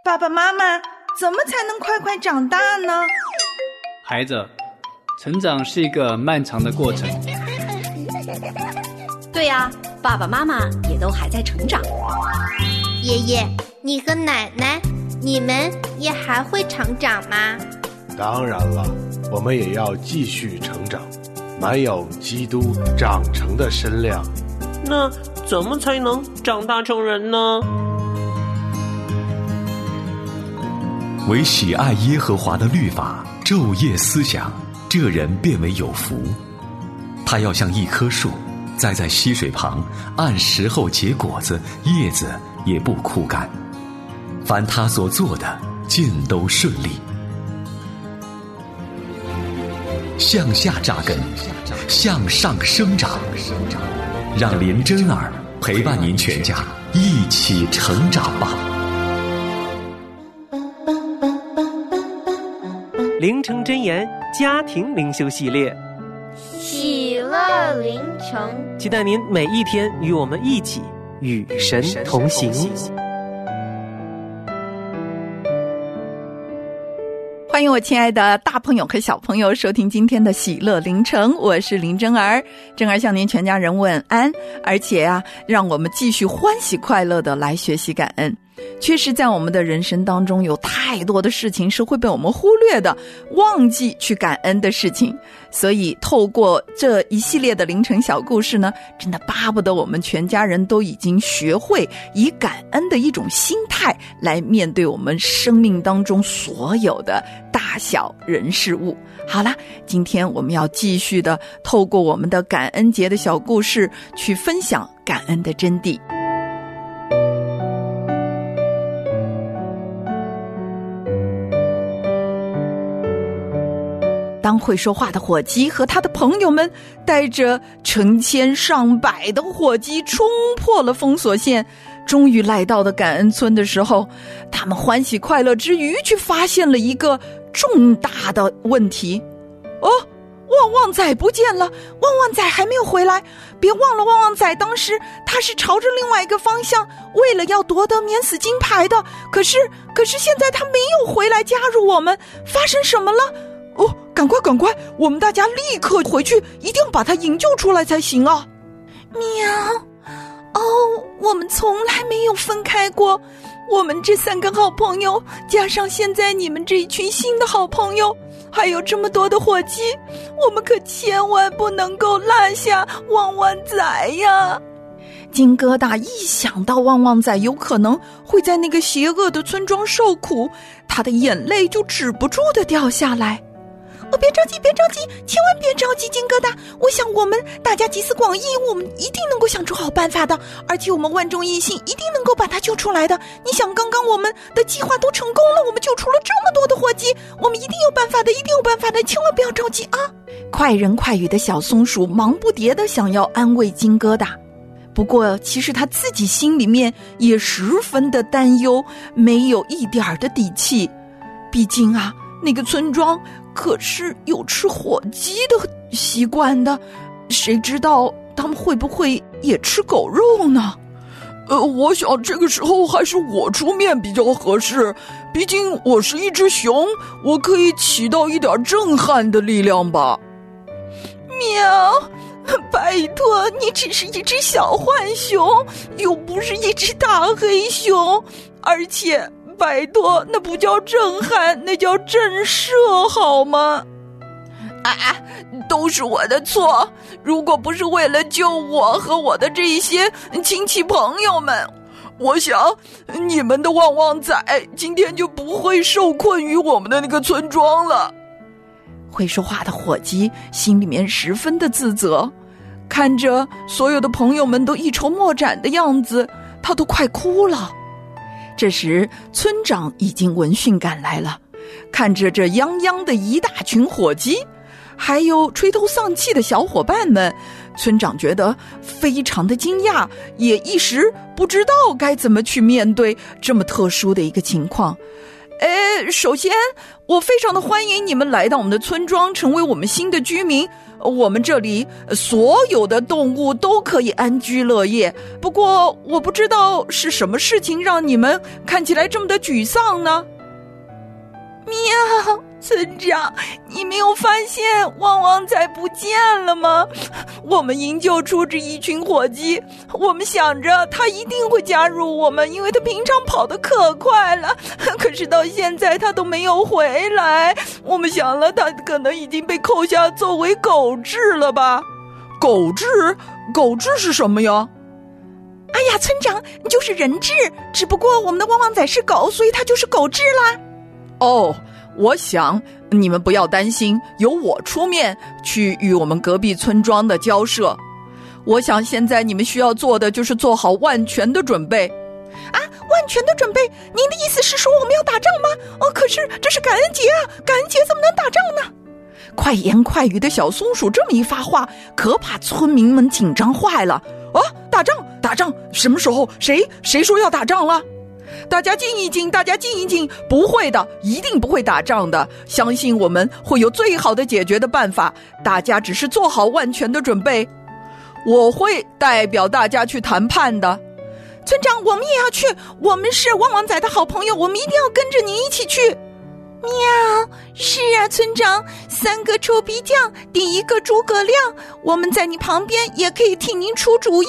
爸爸妈妈，怎么才能快快长大呢？ 孩子，成长是一个漫长的过程。 对呀，爸爸妈妈也都还在成长。 爷爷，你和奶奶，你们也还会成长吗？ 当然了，我们也要继续成长，满有基督长成的身量。 那怎么才能长大成人呢？ 唯喜爱耶和华的律法，昼夜思想，这人便为有福。他要像一棵树，栽在溪水旁，按时候结果子，叶子也不枯干。凡他所做的，尽都顺利。向下扎根，向上生长，让林真儿陪伴您全家一起成长吧。 灵城真言家庭灵修系列， 喜乐灵城， 期待您每一天与我们一起与神同行。 欢迎我亲爱的大朋友和小朋友收听今天的喜乐灵城，我是林真儿。真儿向您全家人问安，而且让我们继续欢喜快乐的来学习感恩。确实在我们的人生当中有太多的事情是会被我们忽略的，忘记去感恩的事情。所以透过这一系列的凌晨小故事呢，真的巴不得我们全家人都已经学会以感恩的一种心态来面对我们生命当中所有的大小人事物。好啦，今天我们要继续的透过我们的感恩节的小故事去分享感恩的真谛。当会说话的火鸡和他的朋友们带着成千上百的火鸡冲破了封锁线，终于来到了感恩村的时候，他们欢喜快乐之余却发现了一个重大的问题。旺旺仔不见了，旺旺仔还没有回来。别忘了，旺旺仔当时他是朝着另外一个方向，为了要夺得免死金牌的。可是现在他没有回来加入我们，发生什么了？赶快，我们大家立刻回去，一定把他营救出来才行啊！喵，我们从来没有分开过，我们这3个好朋友，加上现在你们这一群新的好朋友，还有这么多的火鸡，我们可千万不能够落下旺旺仔呀！金疙瘩一想到旺旺仔有可能会在那个邪恶的村庄受苦，他的眼泪就止不住地掉下来。别着急，千万别着急，金疙瘩。我想我们大家集思广益，我们一定能够想出好办法的，而且我们万众一心，一定能够把它救出来的。你想，刚刚我们的计划都成功了，我们救出了这么多的火鸡，我们一定有办法的，千万不要着急啊！快人快语的小松鼠忙不迭地想要安慰金疙瘩，不过其实他自己心里面也十分的担忧，没有一点的底气。毕竟那个村庄可是有吃火鸡的习惯的，谁知道他们会不会也吃狗肉呢？我想这个时候还是我出面比较合适，毕竟我是一只熊，我可以起到一点震撼的力量吧。喵，拜托，你只是一只小浣熊，又不是一只大黑熊，而且拜托，那不叫震撼，那叫震慑，好吗？都是我的错，如果不是为了救我和我的这些亲戚朋友们，我想你们的旺旺仔今天就不会受困于我们的那个村庄了。会说话的火鸡心里面十分的自责，看着所有的朋友们都一筹莫展的样子，他都快哭了。这时村长已经闻讯赶来了，看着这泱泱的一大群火鸡，还有垂头丧气的小伙伴们，村长觉得非常的惊讶，也一时不知道该怎么去面对这么特殊的一个情况。 首先我非常的欢迎你们来到我们的村庄，成为我们新的居民。我们这里所有的动物都可以安居乐业，不过我不知道是什么事情让你们看起来这么的沮丧呢？喵，村长，你没有发现汪汪仔不见了吗？我们营救出这一群火鸡，我们想着他一定会加入我们，因为他平常跑得可快了，可是到现在他都没有回来。我们想了，他可能已经被扣下作为狗质了吧？狗质？狗质是什么呀？ 哎呀，村长，就是人质，只不过我们的汪汪仔是狗，所以他就是狗质啦。 哦，我想你们不要担心，由我出面去与我们隔壁村庄的交涉。我想现在你们需要做的就是做好万全的准备。 啊，万全的准备？您的意思是说我们要打仗吗？可是这是感恩节啊，感恩节怎么能打仗呢？ 快言快语的小松鼠这么一发话，可把村民们紧张坏了。啊，打仗？打仗？什么时候？谁说要打仗了？大家静一静，大家静一静，不会的，一定不会打仗的，相信我们会有最好的解决的办法，大家只是做好万全的准备。我会代表大家去谈判的。 村长，我们也要去，我们是汪汪仔的好朋友，我们一定要跟着您一起去。喵，是啊，村长，3个臭皮匠，第1个诸葛亮，我们在你旁边也可以替您出主意。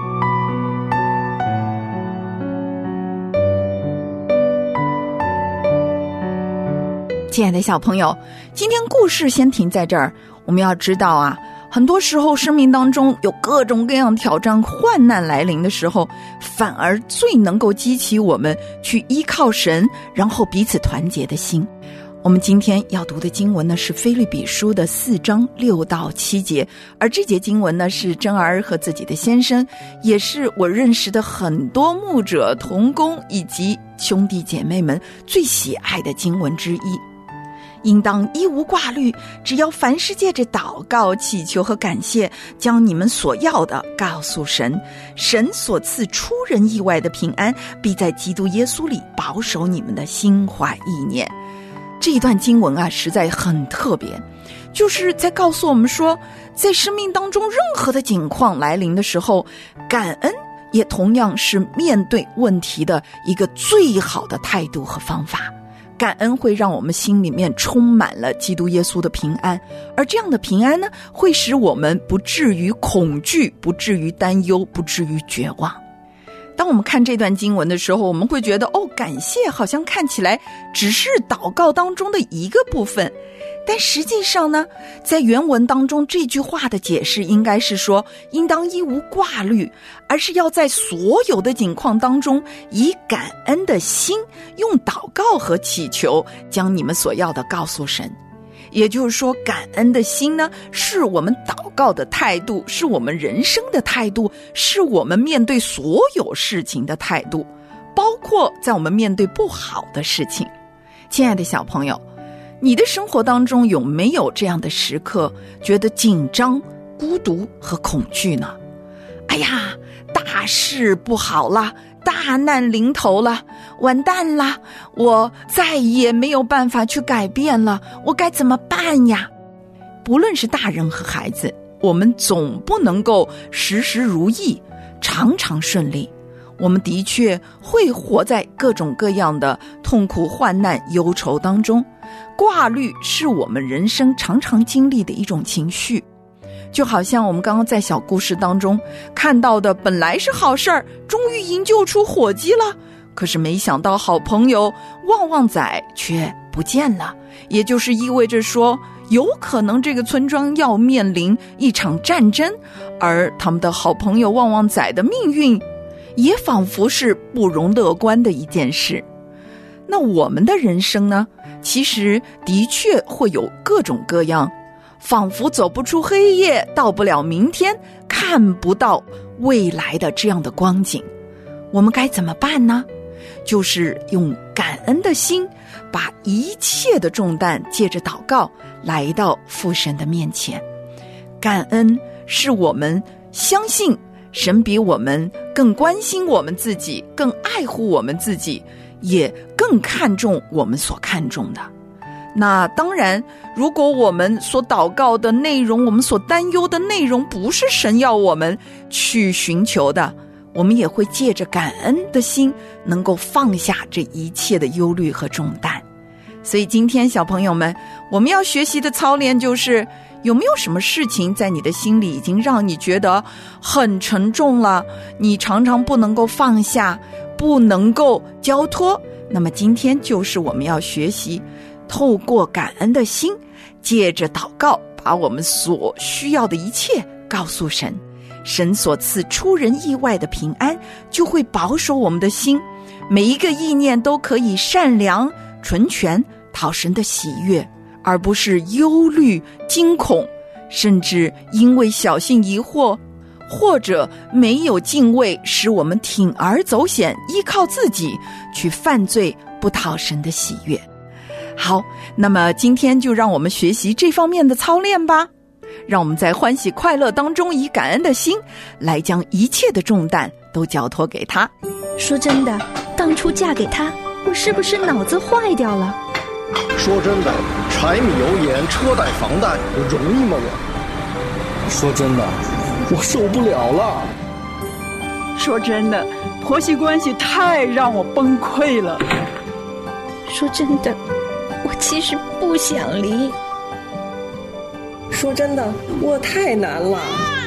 亲爱的小朋友，今天故事先停在这儿。我们要知道啊，很多时候生命当中有各种各样挑战患难来临的时候，反而最能够激起我们去依靠神，然后彼此团结的心。我们今天要读的经文呢，是腓立比书的4章6到7节，而这节经文呢，是珍儿和自己的先生，也是我认识的很多牧者同工以及兄弟姐妹们最喜爱的经文之一。应当一无挂虑，只要凡事借着祷告、祈求和感谢，将你们所要的告诉神，神所赐出人意外的平安，必在基督耶稣里保守你们的心怀意念。这一段经文啊，实在很特别，就是在告诉我们说，在生命当中任何的境况来临的时候，感恩也同样是面对问题的一个最好的态度和方法。感恩会让我们心里面充满了基督耶稣的平安，而这样的平安呢，会使我们不至于恐惧，不至于担忧，不至于绝望。当我们看这段经文的时候，我们会觉得感谢好像看起来只是祷告当中的一个部分，但实际上呢，在原文当中这句话的解释应该是说，应当一无挂虑，而是要在所有的境况当中，以感恩的心，用祷告和祈求，将你们所要的告诉神。也就是说，感恩的心呢，是我们祷告的态度，是我们人生的态度，是我们面对所有事情的态度，包括在我们面对不好的事情。亲爱的小朋友，你的生活当中有没有这样的时刻，觉得紧张、孤独和恐惧呢？哎呀，大事不好了，大难临头了，完蛋了，我再也没有办法去改变了，我该怎么办呀？不论是大人和孩子，我们总不能够时时如意，常常顺利。我们的确会活在各种各样的痛苦、患难、忧愁当中，挂虑是我们人生常常经历的一种情绪。就好像我们刚刚在小故事当中看到的，本来是好事儿，终于营救出火鸡了，可是没想到好朋友旺旺仔却不见了，也就是意味着说，有可能这个村庄要面临一场战争，而他们的好朋友旺旺仔的命运也仿佛是不容乐观的一件事。那我们的人生呢，其实的确会有各种各样，仿佛走不出黑夜，到不了明天，看不到未来的这样的光景。我们该怎么办呢？就是用感恩的心，把一切的重担借着祷告来到父神的面前。感恩是我们相信神比我们更关心我们自己，更爱护我们自己，也更更看重我们所看重的。那当然，如果我们所祷告的内容，我们所担忧的内容不是神要我们去寻求的，我们也会借着感恩的心能够放下这一切的忧虑和重担。所以今天小朋友们，我们要学习的操练就是，有没有什么事情在你的心里已经让你觉得很沉重了，你常常不能够放下，不能够交托。那么今天就是我们要学习透过感恩的心，借着祷告把我们所需要的一切告诉神，神所赐出人意外的平安就会保守我们的心，每一个意念都可以善良纯全，讨神的喜悦，而不是忧虑惊恐，甚至因为小心疑惑或者没有敬畏，使我们铤而走险，依靠自己去犯罪，不讨神的喜悦。好，那么今天就让我们学习这方面的操练吧，让我们在欢喜快乐当中，以感恩的心来将一切的重担都交托给他。 说真的，当初嫁给他，我是不是脑子坏掉了？ 说真的，柴米油盐车贷房贷容易吗我？说真的，我受不了了。 说真的，婆媳关系太让我崩溃了。 说真的，我其实不想离。 说真的，我太难了。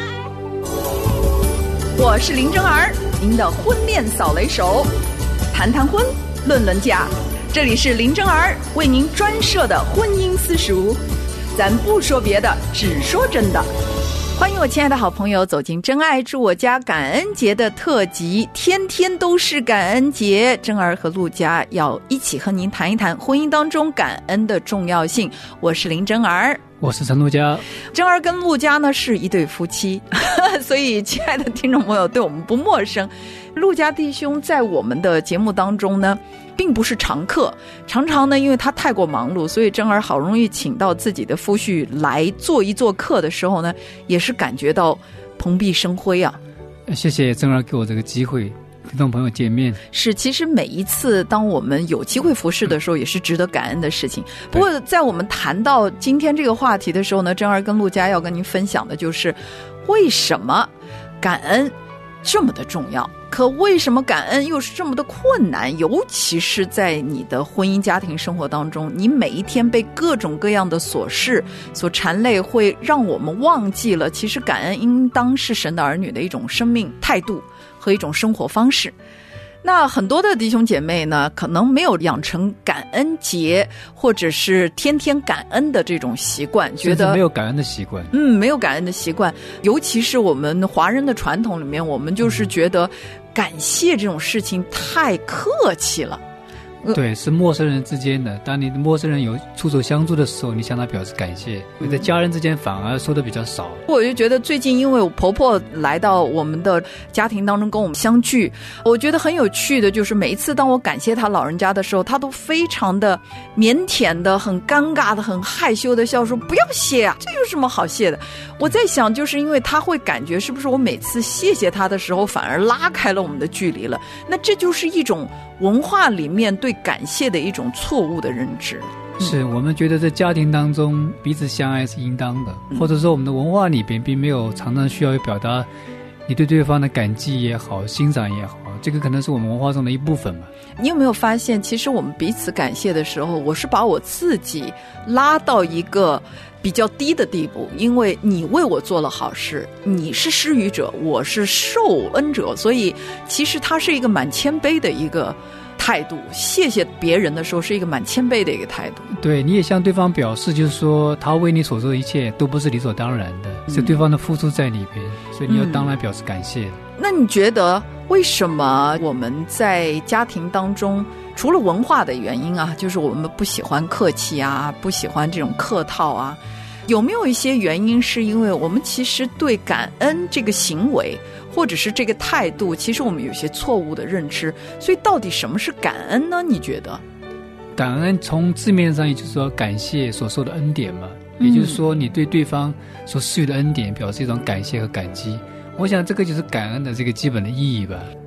我是林真儿，您的婚恋扫雷手，谈谈婚，论论嫁，这里是林真儿为您专设的婚姻私塾，咱不说别的，只说真的。欢迎我亲爱的好朋友走进真爱住我家感恩节的特辑，天天都是感恩节，真儿和陆家要一起和您谈一谈婚姻当中感恩的重要性。我是林真儿， 我是陈陆家。 真儿跟陆家呢是一对夫妻所以亲爱的听众朋友对我们不陌生。陆家弟兄在我们的节目当中呢并不是常客，常常呢因为他太过忙碌，所以真儿好容易请到自己的夫婿来做一做客的时候呢，也是感觉到蓬荜生辉啊。 谢谢真儿给我这个机会跟众朋友见面。 是，其实每一次当我们有机会服侍的时候也是值得感恩的事情。不过在我们谈到今天这个话题的时候呢，真儿跟陆家要跟您分享的就是为什么感恩这么的重要，可为什么感恩又是这么的困难，尤其是在你的婚姻家庭生活当中，你每一天被各种各样的琐事所缠累，会让我们忘记了其实感恩应当是神的儿女的一种生命态度和一种生活方式。那很多的弟兄姐妹呢，可能没有养成感恩节或者是天天感恩的这种习惯，觉得没有感恩的习惯。 没有感恩的习惯，尤其是我们华人的传统里面，我们就是觉得感谢这种事情太客气了。 对，是陌生人之间的，当你的陌生人有出手相助的时候，你向他表示感谢，你在家人之间反而说的比较少。 我就觉得最近因为我婆婆来到我们的家庭当中跟我们相聚，我觉得很有趣的就是每一次当我感谢她老人家的时候，她都非常的腼腆的，很尴尬的，很害羞的笑说不要谢啊，这有什么好谢的。我在想就是因为她会感觉是不是我每次谢谢她的时候反而拉开了我们的距离了，那这就是一种文化里面对感谢的一种错误的认知。 是我们觉得在家庭当中彼此相爱是应当的，或者说我们的文化里边并没有常常需要表达你对对方的感激也好，欣赏也好，这个可能是我们文化中的一部分吧。 你有没有发现其实我们彼此感谢的时候，我是把我自己拉到一个比较低的地步，因为你为我做了好事，你是施予者，我是受恩者，所以其实它是一个蛮谦卑的一个态度，谢谢别人的时候是一个蛮谦卑的一个态度。 对，你也向对方表示就是说他为你所做的一切都不是理所当然的，是对方的付出在里边，所以你要当然表示感谢。 那你觉得为什么我们在家庭当中除了文化的原因啊，就是我们不喜欢客气啊，不喜欢这种客套啊，有没有一些原因是因为我们其实对感恩这个行为或者是这个态度，其实我们有些错误的认知，所以到底什么是感恩呢？你觉得感恩从字面上也就是说感谢所受的恩典嘛，也就是说你对对方所施予的恩典表示一种感谢和感激，我想这个就是感恩的这个基本的意义吧。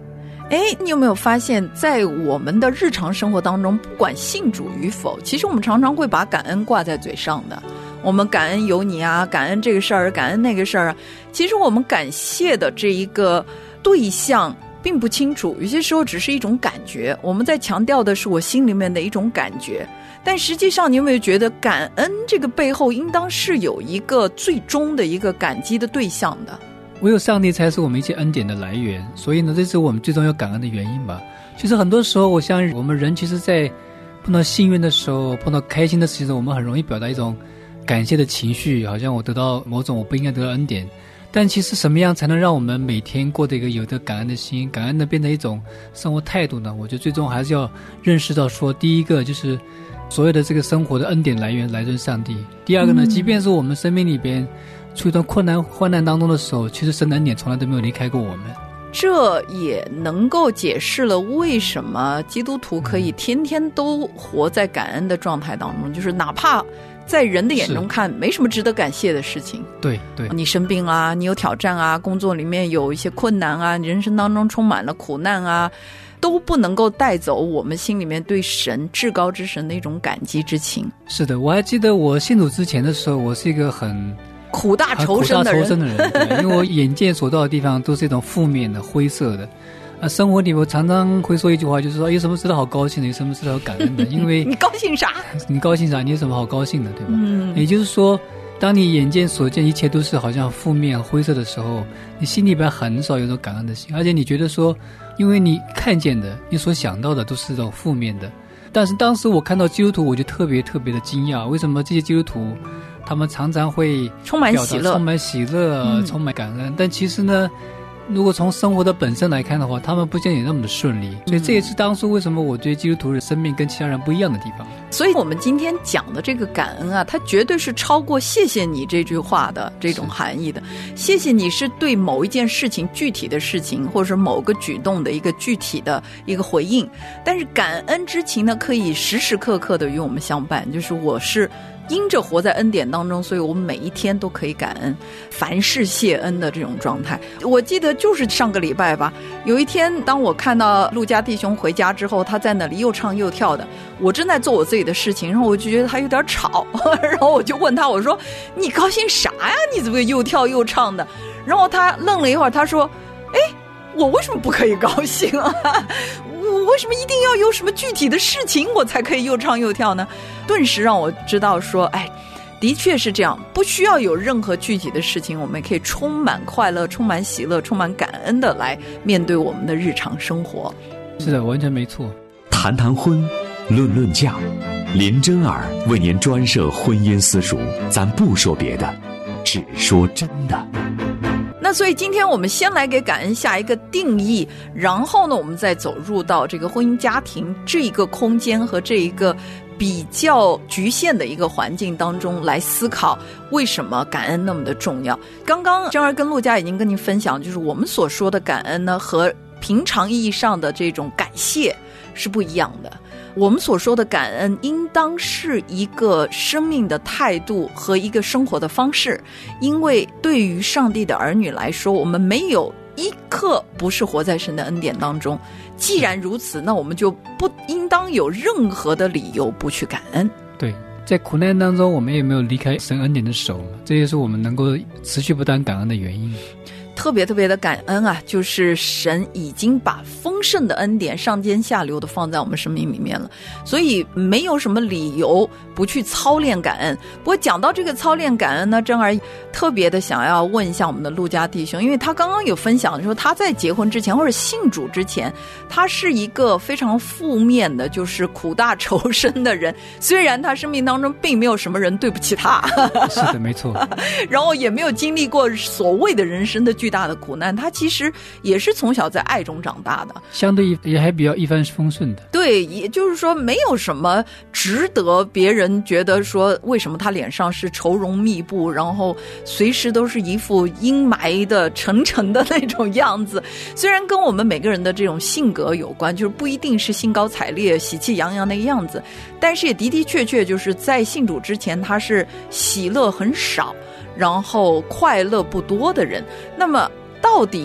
你有没有发现在我们的日常生活当中，不管信主与否，其实我们常常会把感恩挂在嘴上的。我们感恩有你啊，感恩这个事儿，感恩那个事儿啊。其实我们感谢的这一个对象并不清楚，有些时候只是一种感觉，我们在强调的是我心里面的一种感觉。但实际上你有没有觉得感恩这个背后应当是有一个最终的一个感激的对象的？ 唯有上帝才是我们一切恩典的来源，所以呢，这是我们最终要感恩的原因吧。其实很多时候我想我们人其实在碰到幸运的时候，碰到开心的事情，我们很容易表达一种感谢的情绪，好像我得到某种我不应该得到恩典。但其实什么样才能让我们每天过得一个有着感恩的心，感恩的变成一种生活态度呢？我觉得最终还是要认识到说，第一个就是所有的这个生活的恩典来源来自上帝。第二个呢，即便是我们生命里边处于一段困难患难当中的时候，其实神的恩典从来都没有离开过我们。 这也能够解释了为什么基督徒可以天天都活在感恩的状态当中，就是哪怕在人的眼中看没什么值得感谢的事情， 对对， 你生病啊，你有挑战啊，工作里面有一些困难啊，你人生当中充满了苦难啊，都不能够带走我们心里面对神至高之神的一种感激之情。 是的，我还记得我信主之前的时候，我是一个很苦大仇深的人， 对，因为我眼见所到的地方都是一种负面的灰色的。生活里我常常会说一句话，就是说有什么值得好高兴的，有什么值得好感恩的。因为你高兴啥？ 你高兴啥？你有什么好高兴的，对吧？也就是说，当你眼见所见一切都是好像负面灰色的时候，你心里边很少有种感恩的心，而且你觉得说，因为你看见的，你所想到的都是这种负面的。但是当时我看到基督徒，我就特别特别的惊讶，为什么这些基督徒他们常常会充满喜乐， 充满感恩，但其实呢，如果从生活的本身来看的话，他们不见得那么的顺利。所以这也是当初为什么我觉得基督徒的生命跟其他人不一样的地方。 所以我们今天讲的这个感恩啊，它绝对是超过谢谢你这句话的这种含义的。谢谢你是对某一件事情具体的事情，或者是某个举动的一个具体的一个回应，但是感恩之情呢，可以时时刻刻的与我们相伴。就是我是因着活在恩典当中，所以我们每一天都可以感恩，凡事谢恩的这种状态。我记得就是上个礼拜吧，有一天当我看到陆家弟兄回家之后，他在那里又唱又跳的，我正在做我自己的事情，然后我就觉得他有点吵，然后我就问他，我说你高兴啥呀？你怎么又跳又唱的？然后他愣了一会儿，他说我为什么不可以高兴啊？我为什么一定要有什么具体的事情我才可以又唱又跳呢？顿时让我知道说，的确是这样，不需要有任何具体的事情，我们可以充满快乐、充满喜乐、充满感恩的来面对我们的日常生活。 是的，完全没错。 谈谈婚，论论嫁，林真儿为您专设婚姻私塾，咱不说别的，只说真的。 那所以今天我们先来给感恩下一个定义，然后呢我们再走入到这个婚姻家庭这一个空间和这一个比较局限的一个环境当中来思考为什么感恩那么的重要。刚刚珍儿跟陆家已经跟您分享，就是我们所说的感恩呢和平常意义上的这种感谢是不一样的。我们所说的感恩应当是一个生命的态度和一个生活的方式，因为对于上帝的儿女来说，我们没有一刻不是活在神的恩典当中。既然如此，那我们就不应当有任何的理由不去感恩。 对，在苦难当中我们也没有离开神恩典的手，这也是我们能够持续不断感恩的原因。 特别特别的感恩啊，就是神已经把丰盛的恩典上尖下流的放在我们生命里面了，所以没有什么理由不去操练感恩。不过讲到这个操练感恩呢，珍儿特别的想要问一下我们的陆家弟兄，因为他刚刚有分享说他在结婚之前或者信主之前，他是一个非常负面的，就是苦大仇深的人，虽然他生命当中并没有什么人对不起他， 是的，没错， 然后也没有经历过所谓的人生的巨大的苦难，他其实也是从小在爱中长大的， 相对也还比较一帆风顺的。 对，也就是说没有什么值得别人觉得说为什么他脸上是愁容密布，然后随时都是一副阴霾的沉沉的那种样子。虽然跟我们每个人的这种性格有关，就是不一定是兴高采烈喜气洋洋那个样子，但是也的的确确就是在信主之前他是喜乐很少，然后快乐不多的人。那么到底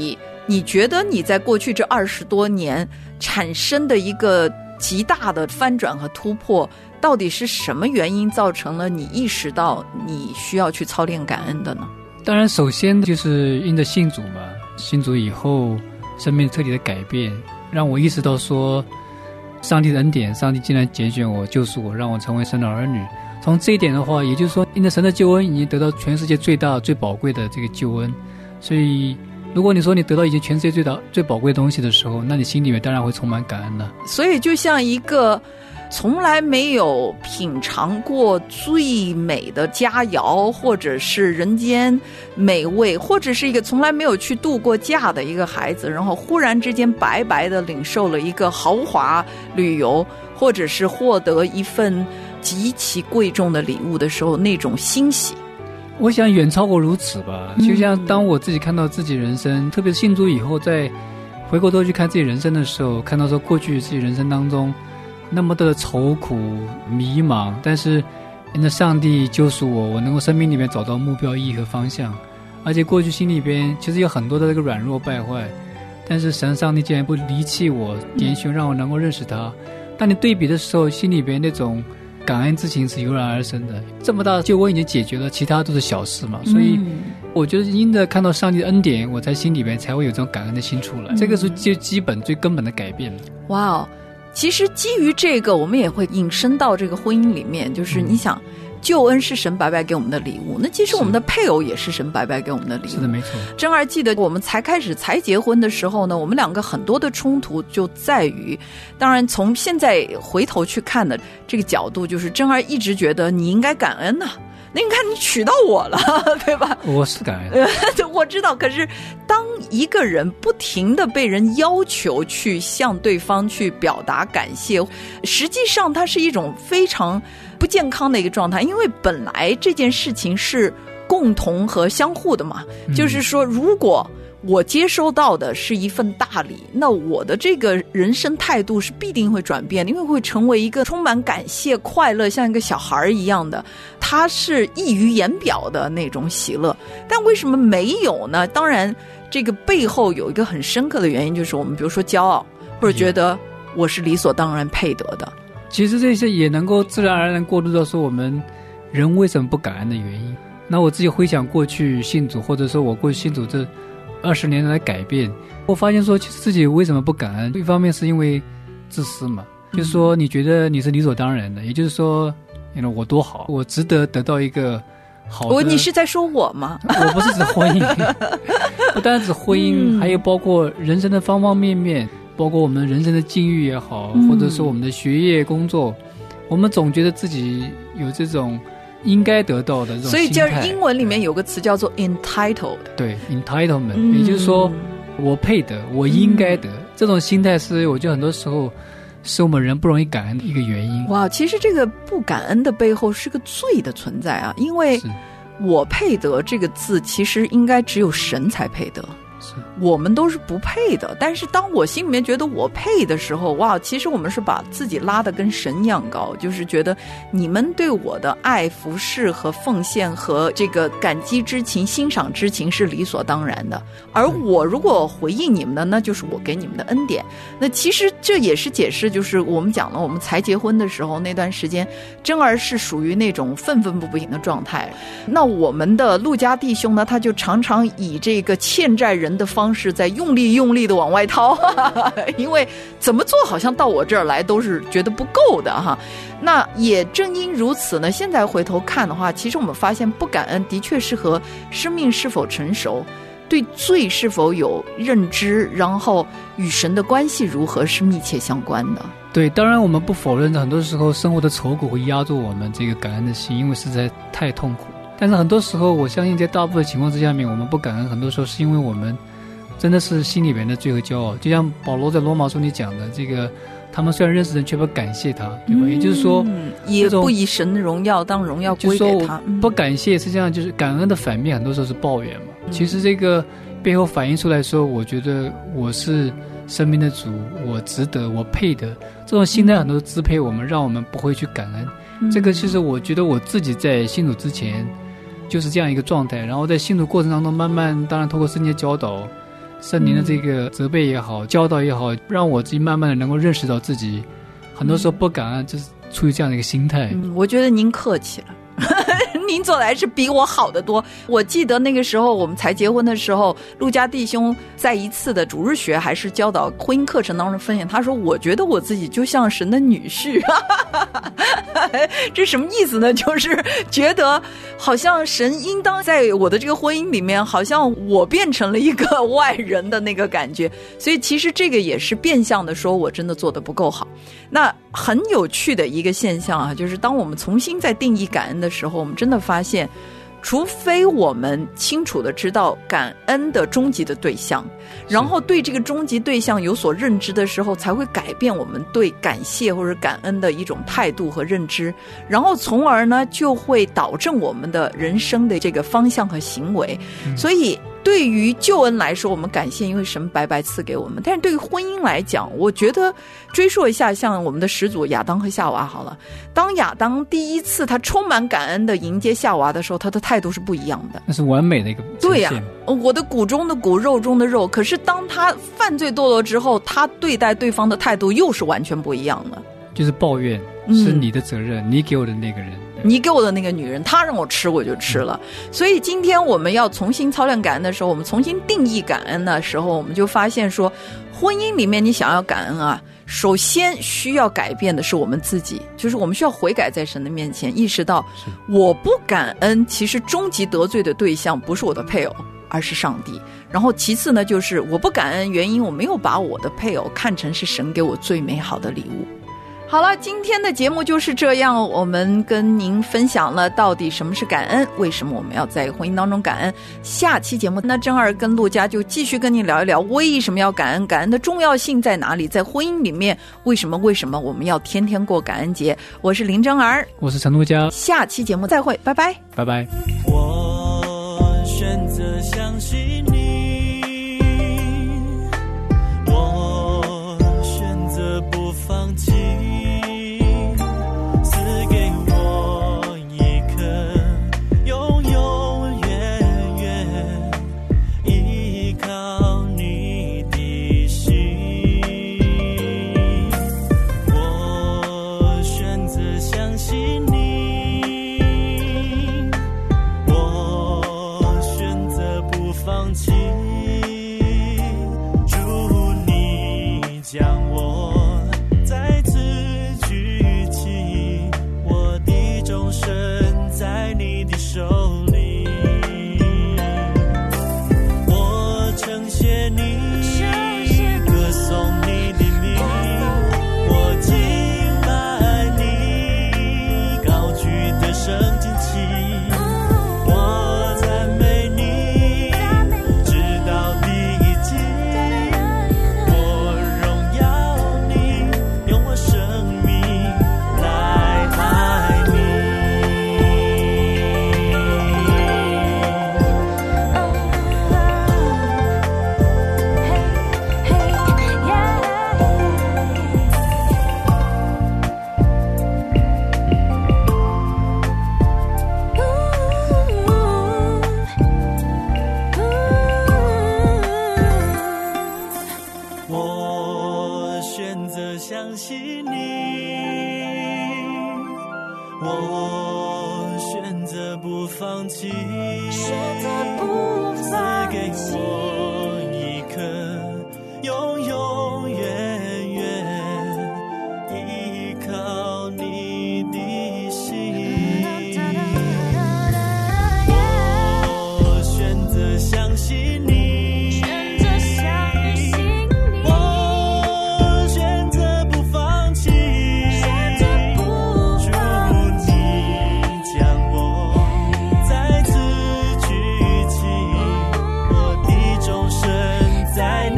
你觉得你在过去这20多年产生的一个极大的翻转和突破，到底是什么原因造成了你意识到你需要去操练感恩的呢？ 当然首先就是因着信主嘛，信主以后生命彻底的改变，让我意识到说上帝的恩典，上帝竟然拣选我，救赎我，让我成为神的儿女。从这一点的话，也就是说因着神的救恩已经得到全世界最大最宝贵的这个救恩，所以如果你说你得到已经全世界最宝贵的东西的时候，那你心里面当然会充满感恩的。 所以就像一个从来没有品尝过最美的佳肴，或者是人间美味，或者是一个从来没有去度过假的一个孩子，然后忽然之间白白的领受了一个豪华旅游，或者是获得一份极其贵重的礼物的时候，那种欣喜， 我想远超过如此吧。就像当我自己看到自己人生，特别是信主以后，再回过头去看自己人生的时候，看到说过去自己人生当中那么多的愁苦迷茫，但是因着上帝救赎我，我能够生命里面找到目标意义和方向。而且过去心里边其实有很多的这个软弱败坏，但是上帝竟然不离弃我，点选让我能够认识他。当你对比的时候，心里边那种感恩之情是油然而生的。这么大的救恩已经解决了，其他都是小事嘛。所以我觉得因着看到上帝的恩典，我在心里边才会有这种感恩的心出来。这个是最基本最根本的改变。 哇哦，其实基于这个，我们也会引申到这个婚姻里面，就是你想救恩是神白白给我们的礼物，那其实我们的配偶也是神白白给我们的礼物。 是的，没错。 珍儿记得我们才结婚的时候呢，我们两个很多的冲突就在于，当然从现在回头去看的这个角度，就是珍儿一直觉得你应该感恩呐，那你看你娶到我了，对吧？ 我是感恩， 我知道。可是当一个人不停地被人要求去向对方去表达感谢，实际上它是一种非常不健康的一个状态，因为本来这件事情是共同和相互的嘛。就是说，如果我接收到的是一份大礼，那我的这个人生态度是必定会转变的，因为会成为一个充满感谢快乐，像一个小孩一样的，它是溢于言表的那种喜乐。但为什么没有呢？当然这个背后有一个很深刻的原因，就是我们比如说骄傲，或者觉得我是理所当然配得的。 其实这些也能够自然而然过渡到说我们人为什么不感恩的原因。那我自己回想过去信主，或者说我过去信主这20年来改变，我发现说其实自己为什么不感恩，一方面是因为自私嘛，就是说你觉得你是理所当然的，也就是说我多好，我值得得到一个好的。 你是在说我吗？ 我不是指婚姻不单指婚姻，还有包括人生的方方面面，包括我们人生的境遇也好，或者说我们的学业工作，我们总觉得自己有这种应该得到的这种心态。 所以就是英文里面有个词叫做 entitled。 对， entitlement，也就是说我配得，我应该得，这种心态是我觉得很多时候是我们人不容易感恩的一个原因。 哇，其实这个不感恩的背后是个罪的存在啊，因为我配得这个字其实应该只有神才配得，我们都是不配的。但是当我心里面觉得我配的时候，哇，其实我们是把自己拉得跟神一样高，就是觉得你们对我的爱、服侍和奉献和这个感激之情、欣赏之情是理所当然的，而我如果回应你们的，那就是我给你们的恩典。那其实这也是解释，就是我们讲了，我们才结婚的时候那段时间，珍儿是属于那种愤愤不平的状态。那我们的陆家弟兄呢，他就常常以这个欠债人的方式在用力的往外掏因为怎么做好像到我这儿来都是觉得不够的哈。那也正因如此呢，现在回头看的话，其实我们发现不感恩的确是和生命是否成熟，对罪是否有认知，然后与神的关系如何是密切相关的。 对，当然我们不否认很多时候生活的愁苦会压住我们这个感恩的心，因为实在太痛苦。但是很多时候我相信在大部分情况之下面，我们不感恩，很多时候是因为我们真的是心里面的罪和骄傲。就像保罗在罗马书里讲的，这个他们虽然认识人，却不感谢他，对吧？也就是说也不以神的荣耀当荣耀归给他。 不感谢实际上就是感恩的反面，很多时候是抱怨嘛。其实这个背后反映出来说，我觉得我是生命的主，我值得，我配得，这种心态很多支配我们，让我们不会去感恩。这个其实我觉得我自己在信主之前就是这样一个状态，然后在信主过程当中慢慢，当然透过圣经教导， 圣灵的这个责备也好，教导也好，让我自己慢慢的能够认识到自己很多时候不感恩，就是出于这样的一个心态。 我觉得您客气了。您做的还是比我好得多。我记得那个时候我们才结婚的时候，陆家弟兄在一次的主日学还是教导婚姻课程当中分享，他说我觉得我自己就像神的女婿。这什么意思呢？就是觉得好像神应当在我的这个婚姻里面，好像我变成了一个外人的那个感觉。所以其实这个也是变相的说我真的做得不够好。那很有趣的一个现象啊，就是当我们重新在定义感恩的时候，我们真的发现，除非我们清楚的知道感恩的终极的对象，然后对这个终极对象有所认知的时候，才会改变我们对感谢或者感恩的一种态度和认知，然后从而呢就会导正我们的人生的这个方向和行为。所以对于救恩来说，我们感谢，因为神白白赐给我们。但是对于婚姻来讲，我觉得追溯一下，像我们的始祖亚当和夏娃好了，当亚当第一次他充满感恩的迎接夏娃的时候，他的态度是不一样的， 那是完美的一个呈现。 对呀，我的骨中的骨，肉中的肉。可是当他犯罪堕落之后，他对待对方的态度又是完全不一样的， 就是抱怨，是你的责任，你给我的那个人， 你给我的那个女人，她让我吃我就吃了。所以今天我们要重新操练感恩的时候，我们重新定义感恩的时候，我们就发现说，婚姻里面你想要感恩啊，首先需要改变的是我们自己，就是我们需要悔改在神的面前，意识到我不感恩，其实终极得罪的对象不是我的配偶，而是上帝。然后其次呢，就是我不感恩，原因我没有把我的配偶看成是神给我最美好的礼物。好了，今天的节目就是这样，我们跟您分享了到底什么是感恩，为什么我们要在婚姻当中感恩。下期节目那正儿跟陆家就继续跟您聊一聊为什么要感恩，感恩的重要性在哪里，在婚姻里面为什么我们要天天过感恩节。我是林正儿， 我是陈陆家， 下期节目再会，拜拜， 拜拜。 我选择相信你，我选择不放弃，我选择不放弃，赐给我一颗永永远远依靠你的心。我选择相信你，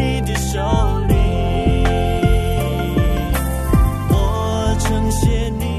谢你。